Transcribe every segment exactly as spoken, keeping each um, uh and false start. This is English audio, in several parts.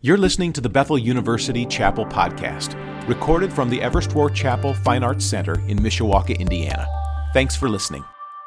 You're listening to the Bethel University Chapel Podcast, recorded from the Everest Roar Chapel Fine Arts Center in Mishawaka, Indiana. Thanks for listening.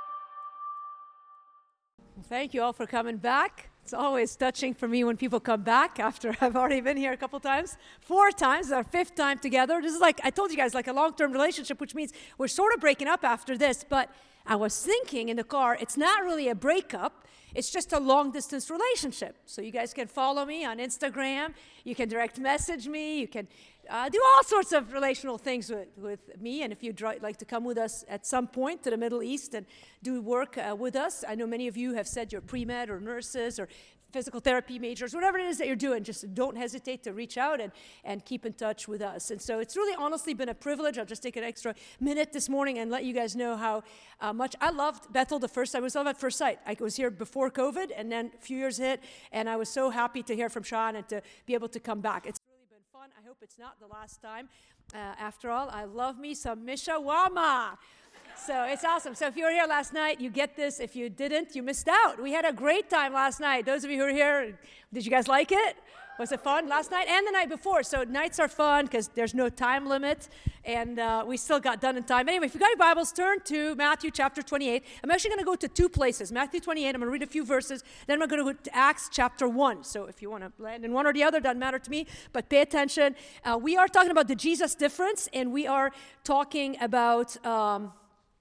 Thank you all for coming back. It's always touching for me when people come back after I've already been here a couple times. Four times, our fifth time together. This is like, I told you guys, like a long-term relationship, which means we're sort of breaking up after this. But I was thinking in the car, it's not really a breakup. It's just a long-distance relationship. So you guys can follow me on Instagram. You can direct message me. You can uh, do all sorts of relational things with, with me. And if you'd like to come with us at some point to the Middle East and do work uh, with us, I know many of you have said you're pre-med or nurses or physical therapy majors, whatever it is that you're doing, just don't hesitate to reach out and, and keep in touch with us. And so it's really honestly been a privilege. I'll just take an extra minute this morning and let you guys know how uh, much I loved Bethel the first time. I was love at first sight. I was here before COVID, and then a few years hit, and I was so happy to hear from Sean and to be able to come back. It's really been fun. I hope it's not the last time. Uh, after all, I love me some Mishawama. So it's awesome. So if you were here last night, you get this. If you didn't, you missed out. We had a great time last night. Those of you who were here, did you guys like it? Was it fun last night and the night before? So nights are fun because there's no time limit, and uh, we still got done in time. Anyway, if you got your Bibles, turn to Matthew chapter twenty-eight. I'm actually going to go to two places. Matthew twenty-eight, I'm going to read a few verses. Then I'm going to go to Acts chapter one. So if you want to land in one or the other, doesn't matter to me, but pay attention. Uh, we are talking about the Jesus difference, and we are talking about... Um,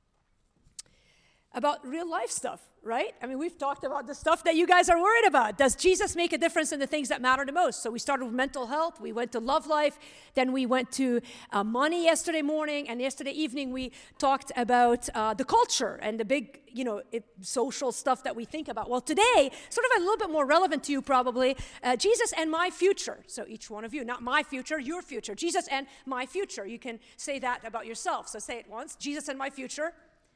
about real life stuff, right? I mean, we've talked about the stuff that you guys are worried about. Does Jesus make a difference in the things that matter the most? So we started with mental health, we went to love life, then we went to uh, money yesterday morning, and yesterday evening we talked about uh, the culture and the big, you know, it, social stuff that we think about. Well, today, sort of a little bit more relevant to you probably, uh, Jesus and my future. So each one of you, not my future, your future. Jesus and my future. You can say that about yourself. So say it once, Jesus and my future.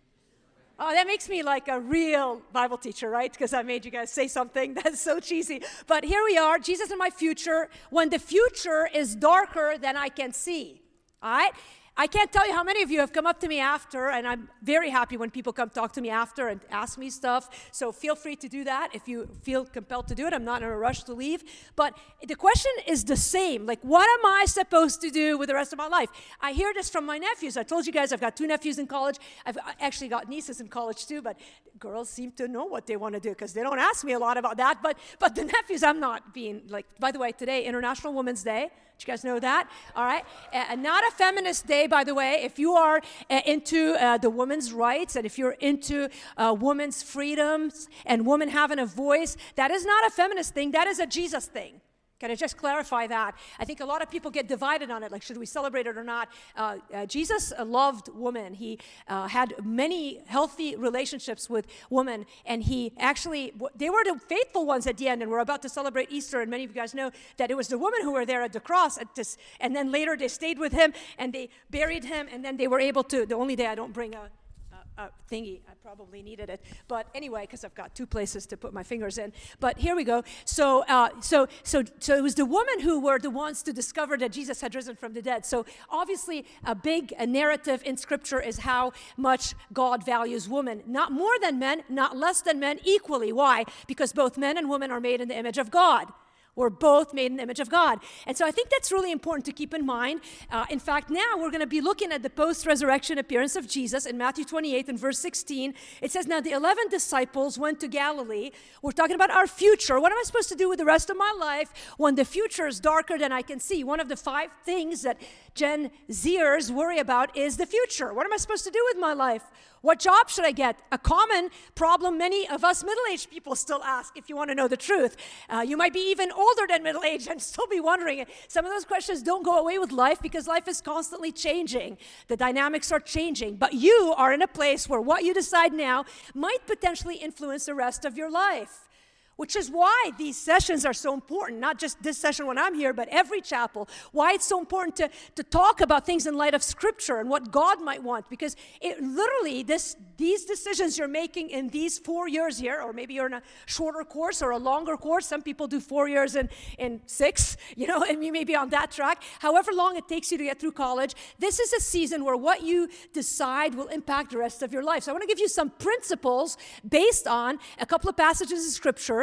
Oh, that makes me like a real Bible teacher, right? Because I made you guys say something that's so cheesy. But here we are, Jesus in my future, when the future is darker than I can see. All right? I can't tell you how many of you have come up to me after, and I'm very happy when people come talk to me after and ask me stuff. So feel free to do that if you feel compelled to do it. I'm not in a rush to leave. But the question is the same. Like, what am I supposed to do with the rest of my life? I hear this from my nephews. I told you guys I've got two nephews in college. I've actually got nieces in college too, but girls seem to know what they want to do because they don't ask me a lot about that. But but the nephews, I'm not being like, by the way, today, International Women's Day. Did you guys know that? All right. Uh, not a feminist day, by the way. If you are uh, into uh, the women's rights and if you're into uh, women's freedoms and women having a voice, that is not a feminist thing. That is a Jesus thing. Can I just clarify that? I think a lot of people get divided on it, like should we celebrate it or not? Uh, uh, Jesus loved women. He uh, had many healthy relationships with women, and he actually, they were the faithful ones at the end, and we're about to celebrate Easter, and many of you guys know that it was the women who were there at the cross, at this, and then later they stayed with him, and they buried him, and then they were able to, the only day I don't bring a Uh, thingy. I probably needed it. But anyway, because I've got two places to put my fingers in. But here we go. So, uh, so, so, so it was the women who were the ones to discover that Jesus had risen from the dead. So obviously, a big a narrative in Scripture is how much God values women. Not more than men, not less than men, equally. Why? Because both men and women are made in the image of God. We're both made in the image of God. And so I think that's really important to keep in mind. Uh, in fact, now we're going to be looking at the post-resurrection appearance of Jesus in Matthew twenty-eight and verse sixteen. It says, now the eleven disciples went to Galilee. We're talking about our future. What am I supposed to do with the rest of my life when the future is darker than I can see? One of the five things that Gen Zers worry about is the future. What am I supposed to do with my life? What job should I get? A common problem many of us middle-aged people still ask, if you want to know the truth. Uh, you might be even older than middle-aged and still be wondering. Some of those questions don't go away with life because life is constantly changing. The dynamics are changing. But you are in a place where what you decide now might potentially influence the rest of your life. Which is why these sessions are so important, not just this session when I'm here, but every chapel. Why it's so important to, to talk about things in light of Scripture and what God might want. Because it literally, this these decisions you're making in these four years here, or maybe you're in a shorter course or a longer course. Some people do four years in, in six, you know, and you may be on that track. However long it takes you to get through college, this is a season where what you decide will impact the rest of your life. So I want to give you some principles based on a couple of passages of Scripture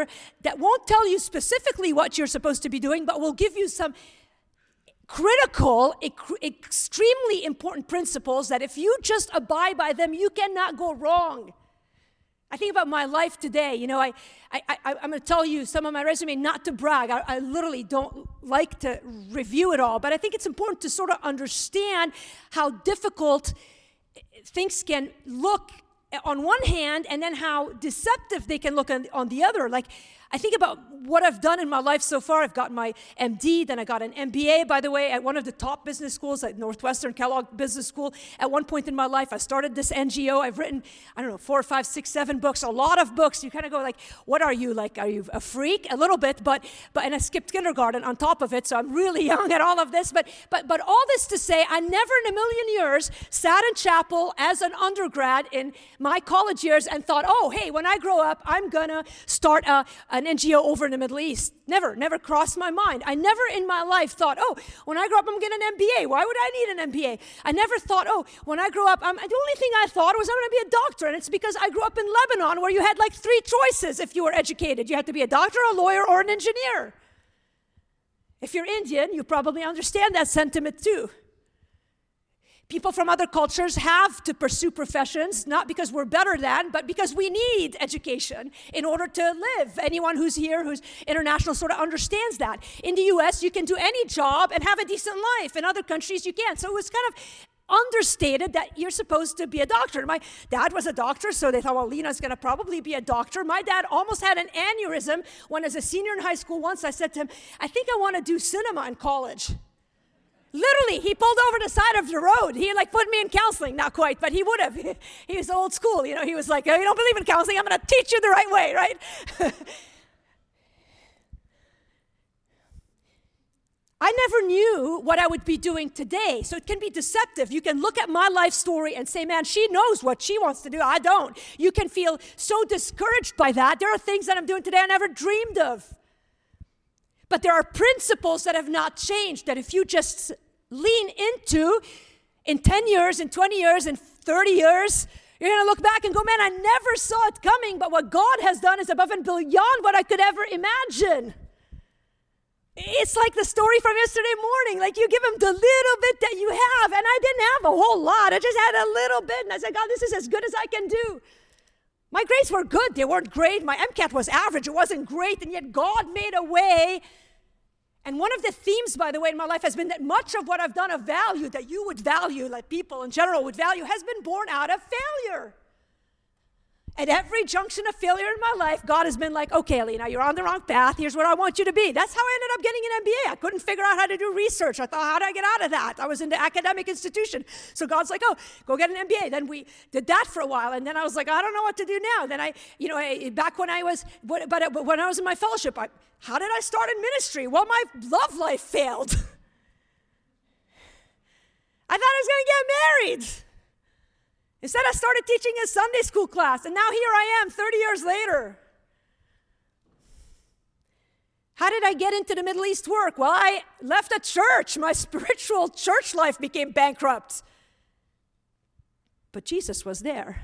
that won't tell you specifically what you're supposed to be doing, but will give you some critical, extremely important principles that if you just abide by them, you cannot go wrong. I think about my life today. You know, I, I, I, I'm going to tell you some of my resume, not to brag. I, I literally don't like to review it all, but I think it's important to sort of understand how difficult things can look on one hand, and then how deceptive they can look on, on the other. Like, I think about what I've done in my life so far. I've got my M D, then I got an M B A, by the way, at one of the top business schools, at Northwestern Kellogg Business School. At one point in my life, I started this N G O. I've written, I don't know, four, five, six, seven books, a lot of books. You kind of go like, what are you, like, are you a freak? A little bit, but, but and I skipped kindergarten on top of it, so I'm really young at all of this. But, but, but all this to say, I never in a million years sat in chapel as an undergrad in my college years and thought, oh, hey, when I grow up, I'm gonna start a, an N G O over in the Middle East. Never, never crossed my mind. I never in my life thought, oh, when I grow up, I'm gonna get an M B A. Why would I need an M B A? I never thought, oh, when I grow up, I'm, the only thing I thought was I'm gonna be a doctor. And it's because I grew up in Lebanon where you had like three choices if you were educated. You had to be a doctor, a lawyer, or an engineer. If you're Indian, you probably understand that sentiment too. People from other cultures have to pursue professions, not because we're better than, but because we need education in order to live. Anyone who's here, who's international, sort of understands that. In the U S, you can do any job and have a decent life. In other countries, you can't. So it was kind of understated that you're supposed to be a doctor. My dad was a doctor, so they thought, well, Lena's going to probably be a doctor. My dad almost had an aneurysm when, as a senior in high school, once I said to him, I think I want to do cinema in college. Literally, he pulled over the side of the road. He like put me in counseling, not quite, but he would have. He, he was old school, you know. He was like, oh, you don't believe in counseling? I'm going to teach you the right way, right? I never knew what I would be doing today, so it can be deceptive. You can look at my life story and say, man, she knows what she wants to do. I don't. You can feel so discouraged by that. There are things that I'm doing today I never dreamed of. But there are principles that have not changed, that if you just lean into, in ten years, in twenty years, in thirty years, you're going to look back and go, man, I never saw it coming, but what God has done is above and beyond what I could ever imagine. It's like the story from yesterday morning. Like, you give him the little bit that you have, and I didn't have a whole lot. I just had a little bit, and I said, God, this is as good as I can do. My grades were good. They weren't great. My MCAT was average. It wasn't great, and yet God made a way. And one of the themes, by the way, in my life has been that much of what I've done of value, that you would value, like people in general would value, has been born out of failure. At every junction of failure in my life, God has been like, okay, Lena, you're on the wrong path. Here's what I want you to be. That's how I ended up getting an M B A. I couldn't figure out how to do research. I thought, how do I get out of that? I was in the academic institution. So God's like, oh, go get an M B A. Then we did that for a while. And then I was like, I don't know what to do now. Then I, you know, I, back when I was, but, but when I was in my fellowship, I, how did I start in ministry? Well, my love life failed. I thought I was going to get married. Instead, I started teaching a Sunday school class, and now here I am, thirty years later. How did I get into the Middle East work? Well, I left a church. My spiritual church life became bankrupt. But Jesus was there.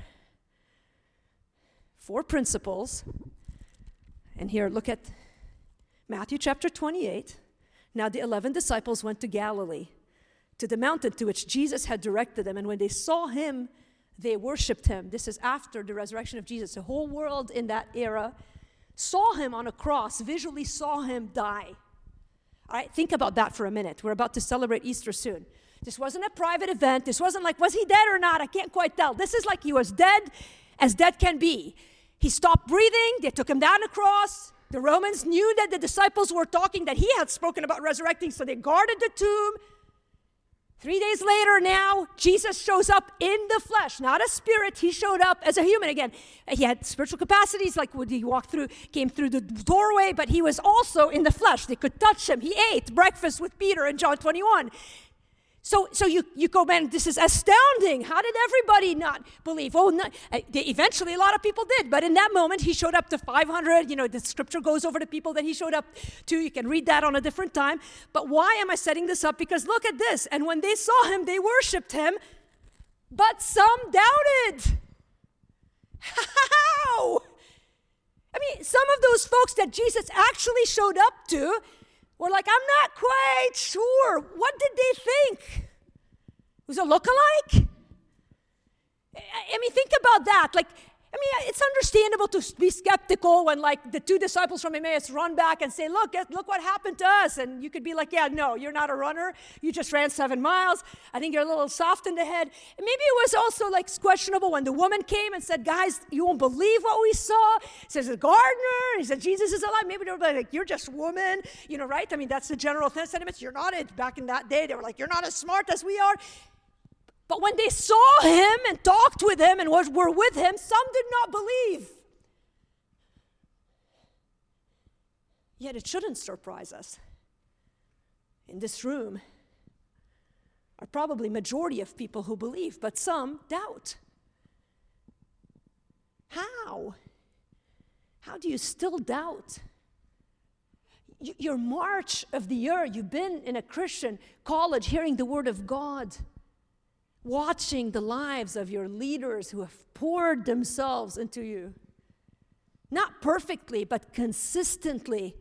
Four principles. And here, look at Matthew chapter twenty-eight. Now the eleven disciples went to Galilee, to the mountain to which Jesus had directed them, and when they saw him, they worshiped him. This is after the resurrection of Jesus. The whole world in that era saw him on a cross, visually saw him die. All right, think about that for a minute. We're about to celebrate Easter soon. This wasn't a private event. This wasn't like, was he dead or not? I can't quite tell. This is like he was dead as dead can be. He stopped breathing. They took him down a cross. The Romans knew that the disciples were talking, that he had spoken about resurrecting, so they guarded the tomb. Three days later now, Jesus shows up in the flesh, not a spirit. He showed up as a human again. He had spiritual capacities, like when he walked through, came through the doorway, but he was also in the flesh. They could touch him. He ate breakfast with Peter in John twenty-one. So, so you, you go, man, this is astounding. How did everybody not believe? Well, not, eventually a lot of people did, but in that moment, he showed up to five hundred. You know, the scripture goes over the people that he showed up to. You can read that on a different time. But why am I setting this up? Because look at this. And when they saw him, they worshiped him, but some doubted. How? I mean, some of those folks that Jesus actually showed up to were like, I'm not quite sure. What did they think? It was a lookalike? I mean, think about that. Like, I mean, it's understandable to be skeptical when, like, the two disciples from Emmaus run back and say, look, look what happened to us. And you could be like, yeah, no, you're not a runner. You just ran seven miles. I think you're a little soft in the head. And maybe it was also, like, questionable when the woman came and said, guys, you won't believe what we saw. He says, a gardener. He said, Jesus is alive. Maybe they were like, you're just a woman, you know, right? I mean, that's the general sentiment. You're not it. Back in that day, they were like, you're not as smart as we are. But when they saw him and talked with him and was, were with him, some did not believe. Yet it shouldn't surprise us. In this room are probably majority of people who believe, but some doubt. How? How do you still doubt? Y- your march of the year, you've been in a Christian college hearing the word of God, watching the lives of your leaders who have poured themselves into you. Not perfectly, but consistently.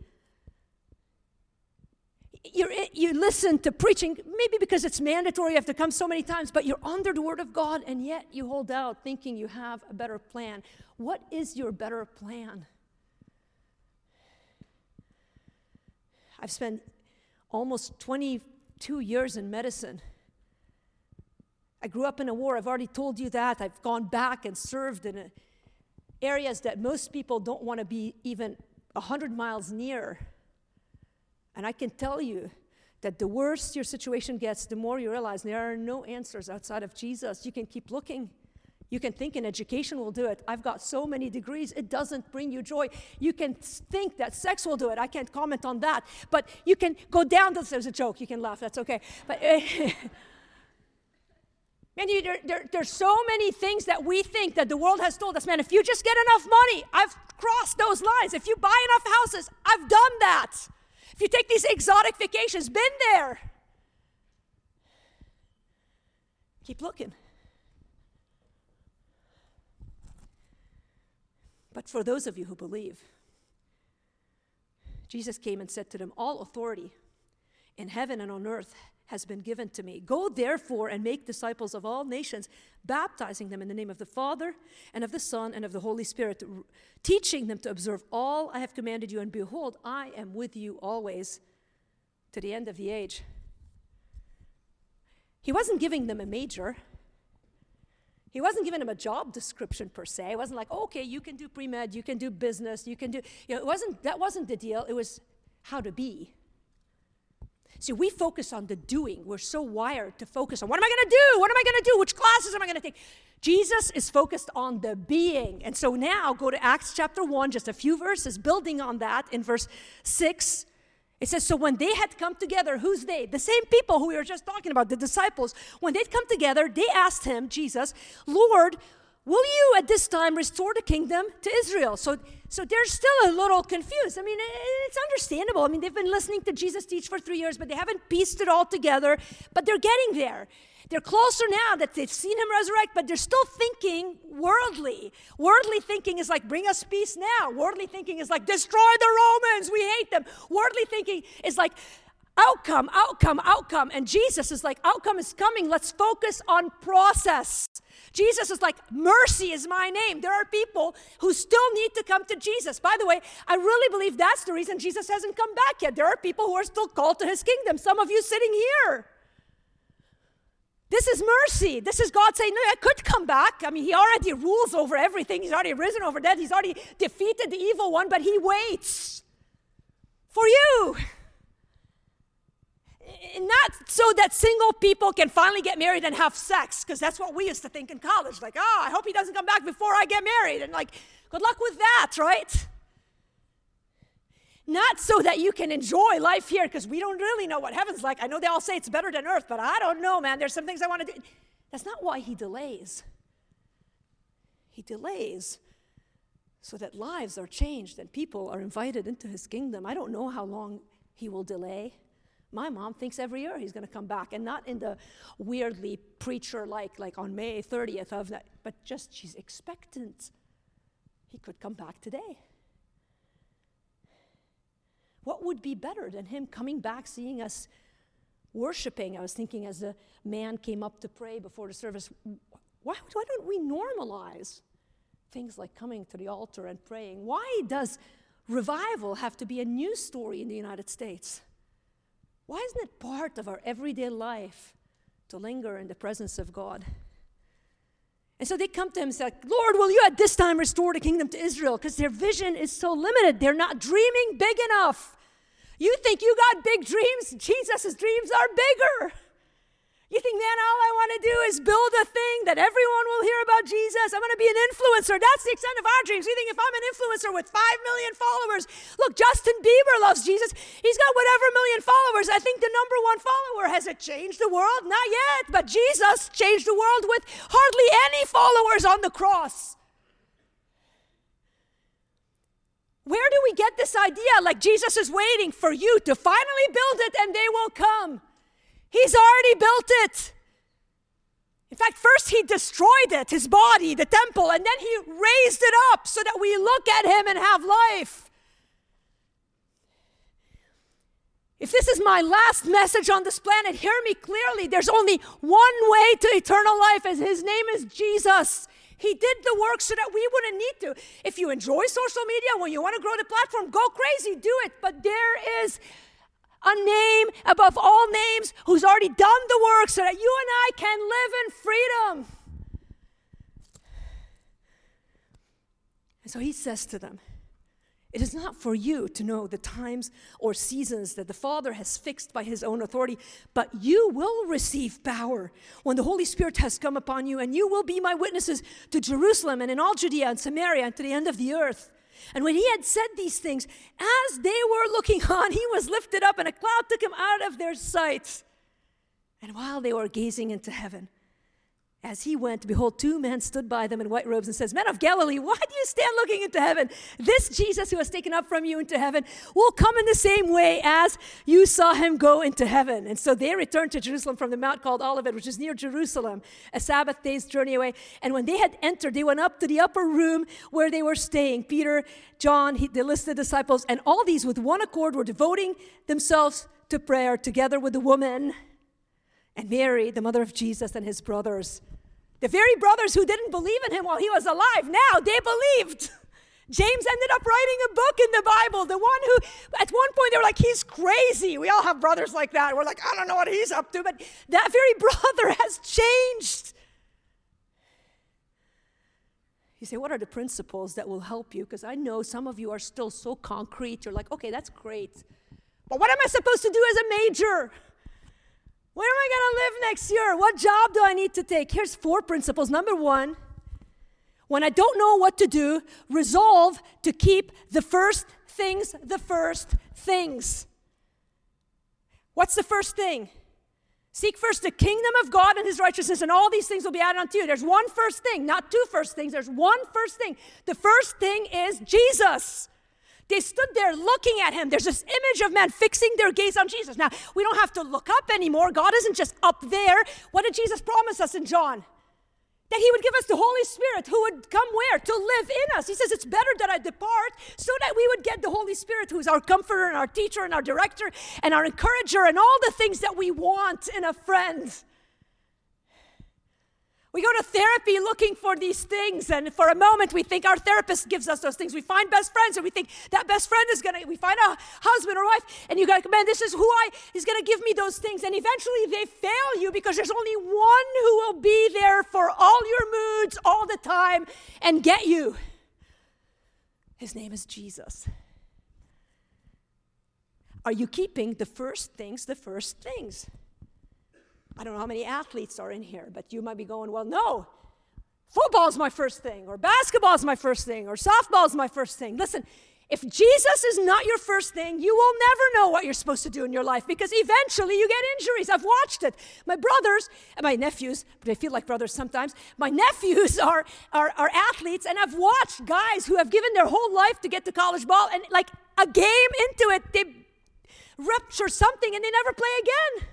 You're, you listen to preaching, maybe because it's mandatory, you have to come so many times, but you're under the Word of God, and yet you hold out thinking you have a better plan. What is your better plan? I've spent almost twenty-two years in medicine. I grew up in a war. I've already told you that. I've gone back and served in a, areas that most people don't want to be even one hundred miles near. And I can tell you that the worse your situation gets, the more you realize there are no answers outside of Jesus. You can keep looking. You can think an education will do it. I've got so many degrees, it doesn't bring you joy. You can think that sex will do it. I can't comment on that. But you can go down to, there's a joke, you can laugh, that's okay. But Man, you, there, there, there's so many things that we think that the world has told us, man, if you just get enough money, I've crossed those lines. If you buy enough houses, I've done that. If you take these exotic vacations, been there. Keep looking. But for those of you who believe, Jesus came and said to them, all authority in heaven and on earth has been given to me. Go therefore and make disciples of all nations, baptizing them in the name of the Father and of the Son and of the Holy Spirit, teaching them to observe all I have commanded you, and behold, I am with you always to the end of the age. He wasn't giving them a major. He wasn't giving them a job description per se. It wasn't like, oh, okay, you can do pre-med, you can do business, you can do, you know, it wasn't, that wasn't the deal. It was how to be. See, we focus on the doing. We're so wired to focus on, what am I going to do? What am I going to do? Which classes am I going to take? Jesus is focused on the being. And so now go to Acts chapter one, just a few verses, building on that in verse six. It says, so when they had come together, who's they? The same people who we were just talking about, the disciples. When they'd come together, they asked him, Jesus, Lord, will you at this time restore the kingdom to Israel? So, so they're still a little confused. I mean, it's understandable. I mean, they've been listening to Jesus teach for three years, but they haven't pieced it all together. But they're getting there. They're closer now that they've seen him resurrect, but they're still thinking worldly. Worldly thinking is like, bring us peace now. Worldly thinking is like, destroy the Romans. We hate them. Worldly thinking is like, outcome, outcome, outcome. And Jesus is like, outcome is coming. Let's focus on process. Jesus is like, mercy is my name. There are people who still need to come to Jesus. By the way, I really believe that's the reason Jesus hasn't come back yet. There are people who are still called to his kingdom. Some of you sitting here. This is mercy. This is God saying, no, I could come back. I mean, he already rules over everything. He's already risen over that. He's already defeated the evil one, but he waits for you. Not so that single people can finally get married and have sex, because that's what we used to think in college. Like, oh, I hope he doesn't come back before I get married. And like, good luck with that, right? Not so that you can enjoy life here, because we don't really know what heaven's like. I know they all say it's better than earth, but I don't know, man. There's some things I want to do. That's not why he delays. He delays so that lives are changed and people are invited into his kingdom. I don't know how long he will delay. My mom thinks every year he's going to come back, and not in the weirdly preacher-like, like on May thirtieth of that, but just she's expectant. He could come back today. What would be better than him coming back, seeing us worshiping? I was thinking as a man came up to pray before the service, why, why don't we normalize things like coming to the altar and praying? Why does revival have to be a news story in the United States? Why isn't it part of our everyday life to linger in the presence of God? And so they come to him and say, Lord, will you at this time restore the kingdom to Israel? Because their vision is so limited. They're not dreaming big enough. You think you got big dreams? Jesus' dreams are bigger. You think, man, all I want to do is build a thing that everyone will hear about Jesus. I'm going to be an influencer. That's the extent of our dreams. You think if I'm an influencer with five million followers, look, Justin Bieber loves Jesus. He's got whatever million followers. I think the number one follower. Has it changed the world? Not yet. But Jesus changed the world with hardly any followers on the cross. Where do we get this idea? Like Jesus is waiting for you to finally build it and they will come. He's already built it. In fact, first he destroyed it, his body, the temple, and then he raised it up so that we look at him and have life. If this is my last message on this planet, hear me clearly. There's only one way to eternal life, and his name is Jesus. He did the work so that we wouldn't need to. If you enjoy social media, when you want to grow the platform, go crazy, do it. But there is a name above all names who's already done the work so that you and I can live in freedom. And so he says to them, it is not for you to know the times or seasons that the Father has fixed by his own authority, but you will receive power when the Holy Spirit has come upon you, and you will be my witnesses to Jerusalem and in all Judea and Samaria and to the end of the earth. And when he had said these things, as they were looking on, he was lifted up, and a cloud took him out of their sight. And while they were gazing into heaven, as he went, behold, two men stood by them in white robes and says, Men of Galilee, why do you stand looking into heaven? This Jesus who has taken up from you into heaven will come in the same way as you saw him go into heaven. And so they returned to Jerusalem from the mount called Olivet, which is near Jerusalem, a Sabbath day's journey away. And when they had entered, they went up to the upper room where they were staying. Peter, John, he, the listed disciples, and all these with one accord were devoting themselves to prayer together with the woman and Mary, the mother of Jesus, and his brothers. The very brothers who didn't believe in him while he was alive, now they believed. James ended up writing a book in the Bible. The one who, at one point, they were like, he's crazy. We all have brothers like that. We're like, I don't know what he's up to. But that very brother has changed. You say, what are the principles that will help you? Because I know some of you are still so concrete. You're like, okay, that's great. But what am I supposed to do as a major? Where am I going to live next year? What job do I need to take? Here's four principles. Number one, when I don't know what to do, resolve to keep the first things the first things. What's the first thing? Seek first the kingdom of God and his righteousness, and all these things will be added unto you. There's one first thing, not two first things. There's one first thing. The first thing is Jesus. They stood there looking at him. There's this image of man fixing their gaze on Jesus. Now, we don't have to look up anymore. God isn't just up there. What did Jesus promise us in John? That he would give us the Holy Spirit who would come where? To live in us. He says it's better that I depart so that we would get the Holy Spirit who's our comforter and our teacher and our director and our encourager and all the things that we want in a friend. We go to therapy looking for these things, and for a moment we think our therapist gives us those things. We find best friends, and we think that best friend is going to, we find a husband or wife, and you go, man, this is who I, is going to give me those things. And eventually they fail you because there's only one who will be there for all your moods all the time and get you. His name is Jesus. Are you keeping the first things the first things? I don't know how many athletes are in here, but you might be going, well, no, football's my first thing, or basketball's my first thing, or softball's my first thing. Listen, if Jesus is not your first thing, you will never know what you're supposed to do in your life, because eventually you get injuries. I've watched it. My brothers, and my nephews, but they feel like brothers sometimes, my nephews are, are, are athletes, and I've watched guys who have given their whole life to get to college ball, and like a game into it, they rupture something and they never play again.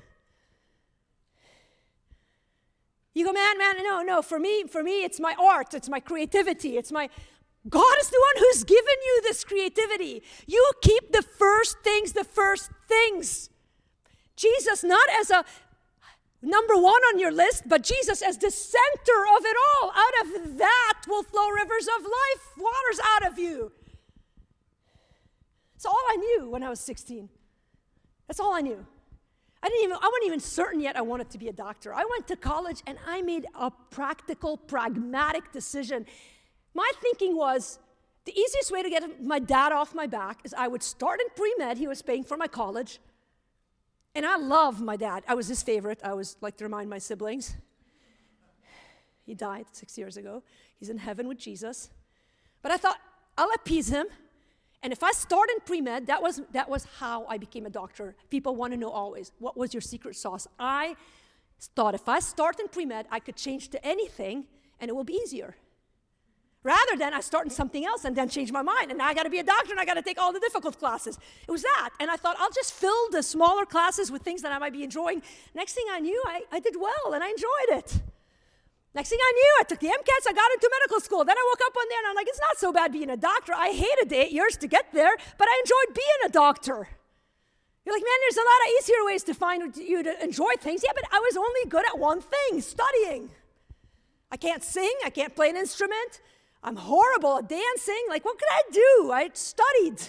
You go, man, man, no, no, for me, for me, it's my art, it's my creativity, it's my, God is the one who's given you this creativity. You keep the first things the first things. Jesus not as a number one on your list, but Jesus as the center of it all. Out of that will flow rivers of life, waters out of you. That's all I knew when I was sixteen. That's all I knew. I didn't even, I wasn't even certain yet I wanted to be a doctor. I went to college and I made a practical, pragmatic decision. My thinking was, the easiest way to get my dad off my back is I would start in pre-med. He was paying for my college. And I love my dad. I was his favorite. I always like to remind my siblings. He died six years ago. He's in heaven with Jesus. But I thought, I'll appease him. And if I start in pre-med, that was, that was how I became a doctor. People want to know always, what was your secret sauce? I thought if I start in pre-med, I could change to anything, and it will be easier. Rather than I start in something else and then change my mind, and now I got to be a doctor, and I got to take all the difficult classes. It was that. And I thought, I'll just fill the smaller classes with things that I might be enjoying. Next thing I knew, I, I did well, and I enjoyed it. Next thing I knew, I took the MCATs, I got into medical school. Then I woke up one day and I'm like, it's not so bad being a doctor. I hated the eight years to get there, but I enjoyed being a doctor. You're like, man, there's a lot of easier ways to find you to enjoy things. Yeah, but I was only good at one thing, studying. I can't sing, I can't play an instrument. I'm horrible at dancing. Like, what could I do? I studied.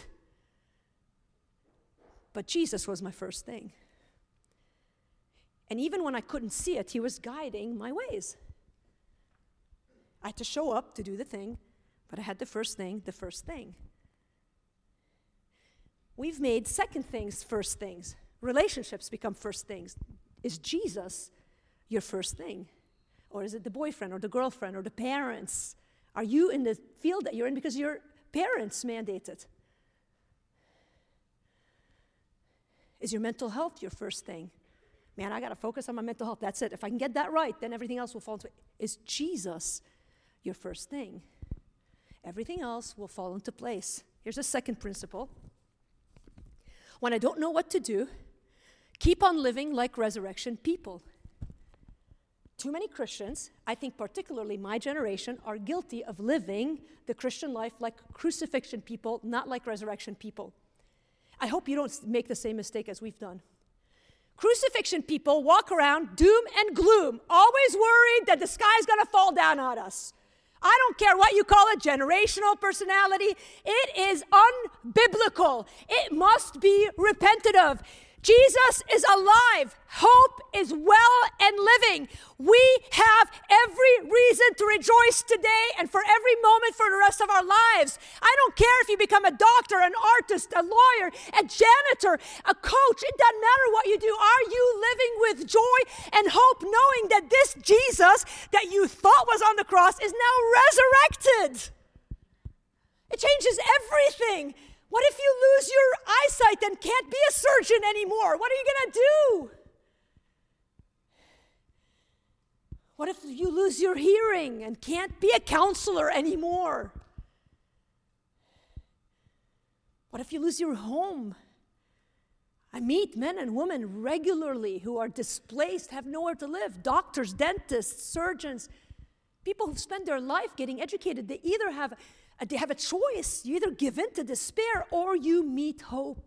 But Jesus was my first thing. And even when I couldn't see it, he was guiding my ways. I had to show up to do the thing, but I had the first thing, the first thing. We've made second things first things. Relationships become first things. Is Jesus your first thing? Or is it the boyfriend or the girlfriend or the parents? Are you in the field that you're in because your parents mandate it? Is your mental health your first thing? Man, I got to focus on my mental health. That's it. If I can get that right, then everything else will fall into place. Is Jesus your first thing? Everything else will fall into place. Here's a second principle. When I don't know what to do, keep on living like resurrection people. Too many Christians, I think particularly my generation, are guilty of living the Christian life like crucifixion people, not like resurrection people. I hope you don't make the same mistake as we've done. Crucifixion people walk around doom and gloom, always worried that the sky's going to fall down on us. I don't care what you call it, generational personality. It is unbiblical. It must be repented of. Jesus is alive. Hope is well and living. We have every reason to rejoice today and for every moment for the rest of our lives. I don't care if you become a doctor, an artist, a lawyer, a janitor, a coach. It doesn't matter what you do. Are you living with joy and hope, knowing that this Jesus that you thought was on the cross is now resurrected? It changes everything. What if you lose your eyesight and can't be a surgeon anymore? What are you going to do? What if you lose your hearing and can't be a counselor anymore? What if you lose your home? I meet men and women regularly who are displaced, have nowhere to live. Doctors, dentists, surgeons, people who spend their life getting educated. They either have They have a choice. You either give in to despair or you meet hope.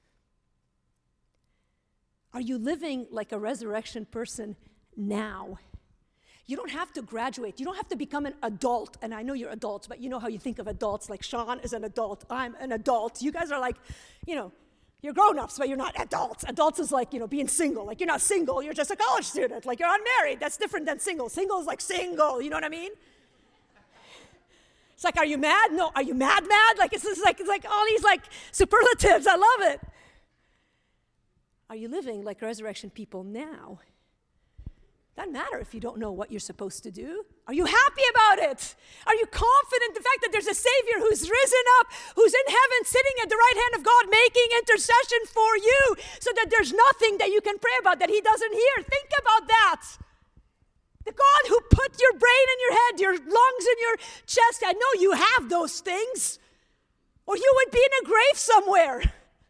Are you living like a resurrection person now? You don't have to graduate. You don't have to become an adult. And I know you're adults, but you know how you think of adults. Like Sean is an adult. I'm an adult. You guys are like, you know, you're grown-ups, but you're not adults. Adults is like, you know, being single. Like you're not single. You're just a college student. Like you're unmarried. That's different than single. Single is like single. You know what I mean? It's like, are you mad? No. Are you mad, mad? Like, it's just like, it's like all these like superlatives. I love it. Are you living like resurrection people now? Doesn't matter if you don't know what you're supposed to do. Are you happy about it? Are you confident in the fact that there's a Savior who's risen up, who's in heaven, sitting at the right hand of God, making intercession for you so that there's nothing that you can pray about that he doesn't hear? Think about that. The God who put your brain in your head, your lungs in your chest, I know you have those things, or you would be in a grave somewhere.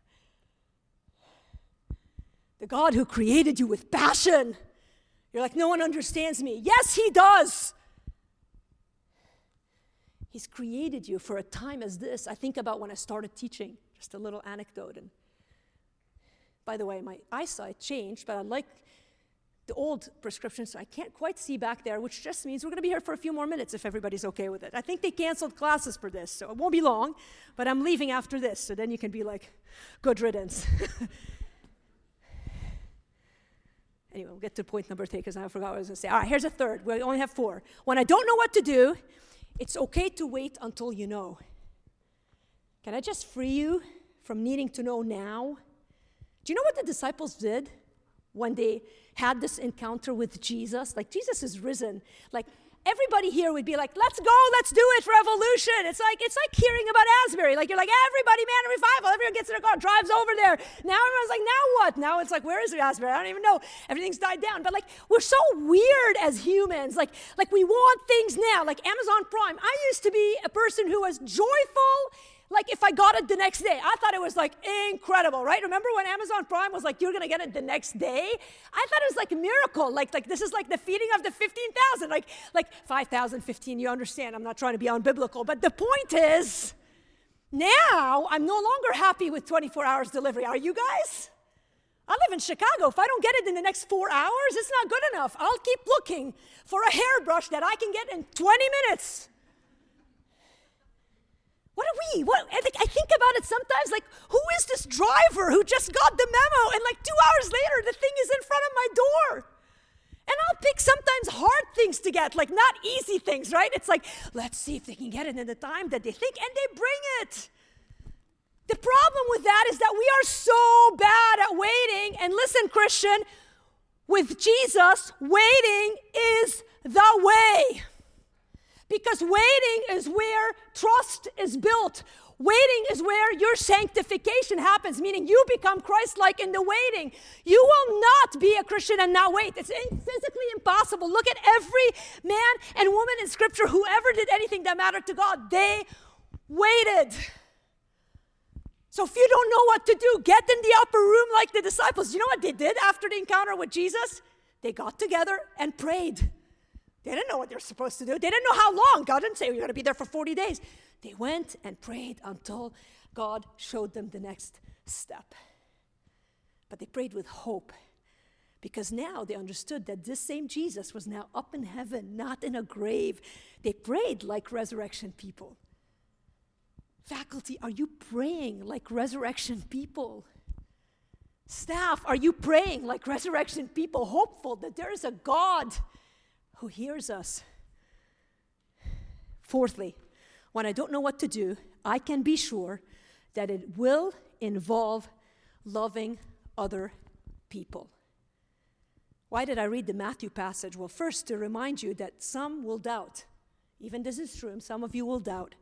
The God who created you with passion. You're like, no one understands me. Yes, he does. He's created you for a time as this. I think about when I started teaching, just a little anecdote. And by the way, my eyesight changed, but I like the old prescription, so I can't quite see back there, which just means we're going to be here for a few more minutes if everybody's okay with it. I think they canceled classes for this, so it won't be long, but I'm leaving after this, so then you can be like, good riddance. Anyway, we'll get to point number three because I forgot what I was going to say. All right, here's a third. We only have four. When I don't know what to do, it's okay to wait until you know. Can I just free you from needing to know now? Do you know what the disciples did when they had this encounter with Jesus? Like, Jesus is risen. Like, everybody here would be like, let's go, let's do it, revolution. It's like it's like hearing about Asbury. Like, you're like, everybody, man, a revival. Everyone gets in their car, drives over there. Now everyone's like, now what? Now it's like, where is Asbury? I don't even know. Everything's died down. But like, we're so weird as humans. Like, like we want things now. Like Amazon Prime. I used to be a person who was joyful, like if I got it the next day. I thought it was like incredible, right? Remember when Amazon Prime was like, you're going to get it the next day? I thought it was like a miracle. Like, like this is like the feeding of the fifteen thousand. Like, like five thousand, fifteen, you understand. I'm not trying to be unbiblical. But the point is, now I'm no longer happy with twenty-four hours delivery. Are you guys? I live in Chicago. If I don't get it in the next four hours, it's not good enough. I'll keep looking for a hairbrush that I can get in twenty minutes. What are we? What, I, think, I think about it sometimes, like, who is this driver who just got the memo and like two hours later, the thing is in front of my door? And I'll pick sometimes hard things to get, like not easy things, right? It's like, let's see if they can get it in the time that they think, and they bring it. The problem with that is that we are so bad at waiting. And listen, Christian, with Jesus, waiting is the way. Because waiting is where trust is built. Waiting is where your sanctification happens, meaning you become Christ-like in the waiting. You will not be a Christian and not wait. It's physically impossible. Look at every man and woman in Scripture who ever did anything that mattered to God. They waited. So if you don't know what to do, get in the upper room like the disciples. You know what they did after the encounter with Jesus? They got together and prayed. They didn't know what they were supposed to do. They didn't know how long. God didn't say you're going to be there for forty days. They went and prayed until God showed them the next step. But they prayed with hope because now they understood that this same Jesus was now up in heaven, not in a grave. They prayed like resurrection people. Faculty, are you praying like resurrection people? Staff, are you praying like resurrection people, hopeful that there is a God who hears us? Fourthly, when I don't know what to do, I can be sure that it will involve loving other people. Why did I read the Matthew passage? Well, first, to remind you that some will doubt. Even this is true, some of you will doubt.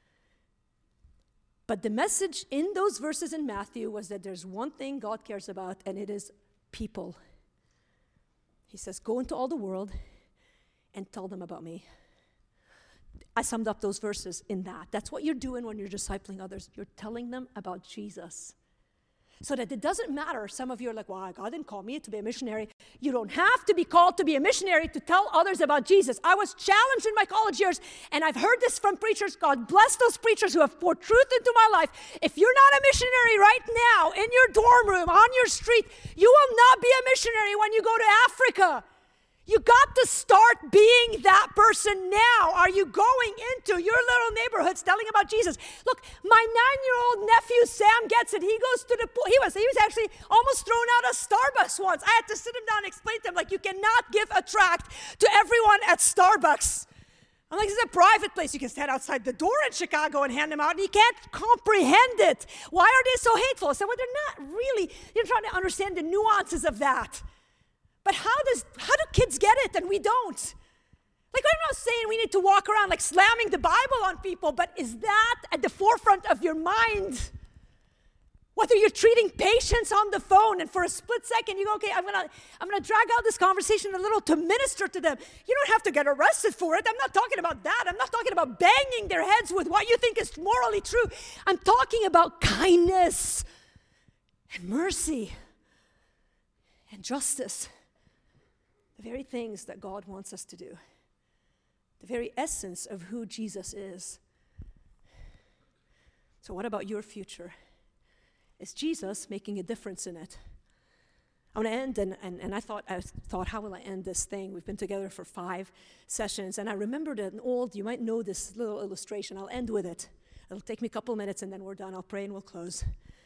But the message in those verses in Matthew was that there's one thing God cares about, and it is people. He says, go into all the world and tell them about me. I summed up those verses in that. That's what you're doing when you're discipling others. You're telling them about Jesus. So that it doesn't matter. Some of you are like, well, God didn't call me to be a missionary. You don't have to be called to be a missionary to tell others about Jesus. I was challenged in my college years, and I've heard this from preachers. God bless those preachers who have poured truth into my life. If you're not a missionary right now, in your dorm room, on your street, you will not be a missionary when you go to Africa. You got to start being that person now. Are you going into your little neighborhoods telling about Jesus? Look, my nine-year-old nephew Sam gets it. He goes to the pool. He was, he was actually almost thrown out of Starbucks once. I had to sit him down and explain to him, like, you cannot give a tract to everyone at Starbucks. I'm like, this is a private place. You can stand outside the door in Chicago and hand them out, and he can't comprehend it. Why are they so hateful? I said, well, they're not really. You're trying to understand the nuances of that. But how does how do kids get it and we don't? Like, I'm not saying we need to walk around like slamming the Bible on people, but is that at the forefront of your mind? Whether you're treating patients on the phone and for a split second you go, okay, I'm gonna I'm gonna drag out this conversation a little to minister to them. You don't have to get arrested for it. I'm not talking about that. I'm not talking about banging their heads with what you think is morally true. I'm talking about kindness and mercy and justice. The very things that God wants us to do. the very essence of who Jesus is. So what about your future? Is Jesus making a difference in it? I want to end, and, and, and I thought, I thought, how will I end this thing? We've been together for five sessions, and I remembered an old, you might know this little illustration. I'll end with it. It'll take me a couple minutes, and then we're done. I'll pray, and we'll close.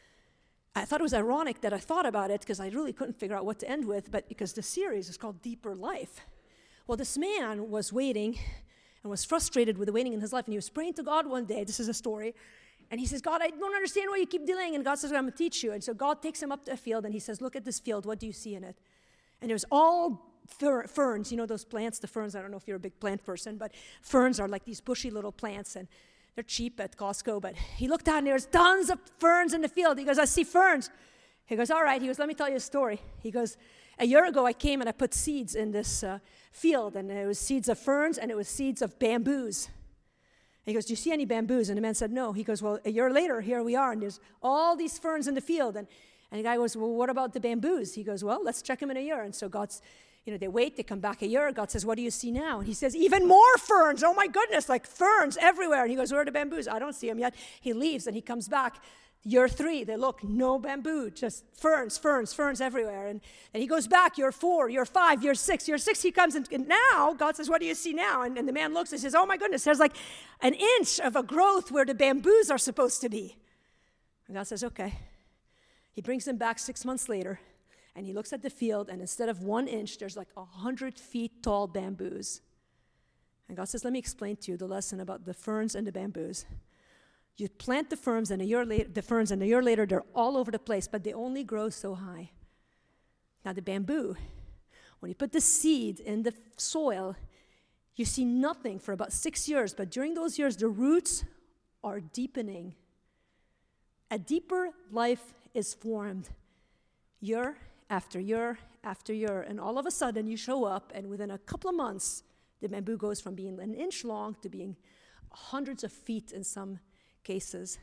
I thought it was ironic that I thought about it, because I really couldn't figure out what to end with, but because the series is called Deeper Life. Well, this man was waiting and was frustrated with the waiting in his life, and he was praying to God one day. This is a story. And he says, God, I don't understand why you keep delaying. And God says, I'm going to teach you. And so God takes him up to a field, and he says, look at this field. What do you see in it? And there's all fer- ferns. You know those plants, the ferns? I don't know if you're a big plant person, but ferns are like these bushy little plants, and they're cheap at Costco. But he looked out, and there's tons of ferns in the field. He goes, I see ferns. He goes, all right. He goes, let me tell you a story. He goes, a year ago, I came, and I put seeds in this uh, field, and it was seeds of ferns, and it was seeds of bamboos. He goes, do you see any bamboos? And the man said, no. He goes, well, a year later, here we are, and there's all these ferns in the field. And, and the guy goes, well, what about the bamboos? He goes, well, let's check them in a year. And so God's, you know, they wait, they come back a year. God says, what do you see now? And he says, even more ferns. Oh, my goodness, like ferns everywhere. And he goes, where are the bamboos? I don't see them yet. He leaves, and he comes back. Year three, they look, no bamboo, just ferns, ferns, ferns everywhere. And, and he goes back, year four, year five, year six, year six, he comes, and, and now, God says, what do you see now? And, and the man looks and says, oh my goodness, there's like an inch of a growth where the bamboos are supposed to be. And God says, okay. He brings him back six months later, and he looks at the field, and instead of one inch, there's like a hundred feet tall bamboos. And God says, let me explain to you the lesson about the ferns and the bamboos. You plant the ferns, and a year later, the ferns, and a year later, they're all over the place, but they only grow so high. Now, the bamboo, when you put the seed in the soil, you see nothing for about six years, but during those years, the roots are deepening. A deeper life is formed year after year after year, and all of a sudden, you show up, and within a couple of months, the bamboo goes from being an inch long to being hundreds of feet in some cases.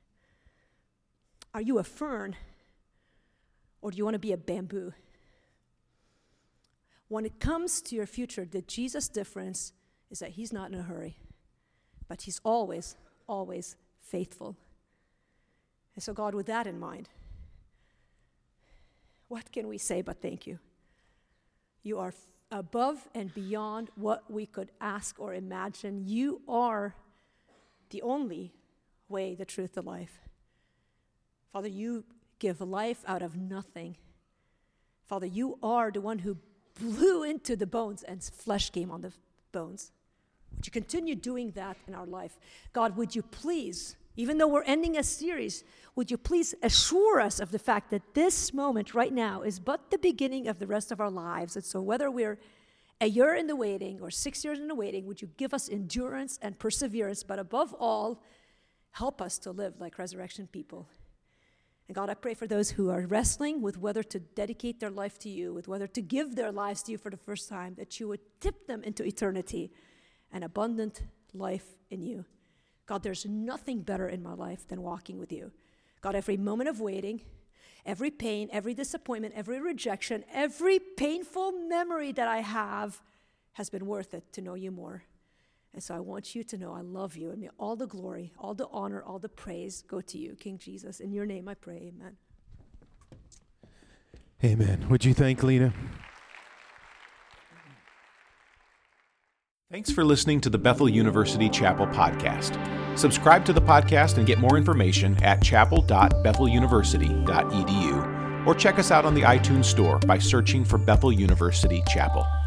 Are you a fern, or do you want to be a bamboo? When it comes to your future, the Jesus difference is that he's not in a hurry, but he's always, always faithful. And so, God, with that in mind, what can we say but thank you? You are f- above and beyond what we could ask or imagine. You are the only way, the truth, the life. Father, you give life out of nothing. Father, you are the one who blew into the bones and flesh came on the bones. Would you continue doing that in our life? God, would you please, even though we're ending a series, would you please assure us of the fact that this moment right now is but the beginning of the rest of our lives? And so whether we're a year in the waiting or six years in the waiting, would you give us endurance and perseverance, but above all, help us to live like resurrection people. And God, I pray for those who are wrestling with whether to dedicate their life to you, with whether to give their lives to you for the first time, that you would tip them into eternity and abundant life in you. God, there's nothing better in my life than walking with you. God, every moment of waiting, every pain, every disappointment, every rejection, every painful memory that I have has been worth it to know you more. And so I want you to know I love you, and may all the glory, all the honor, all the praise go to you, King Jesus. In your name I pray, amen. Amen. Would you thank Lena? Thanks for listening to the Bethel University Chapel podcast. Subscribe to the podcast and get more information at chapel dot bethel university dot e d u, or check us out on the iTunes Store by searching for Bethel University Chapel.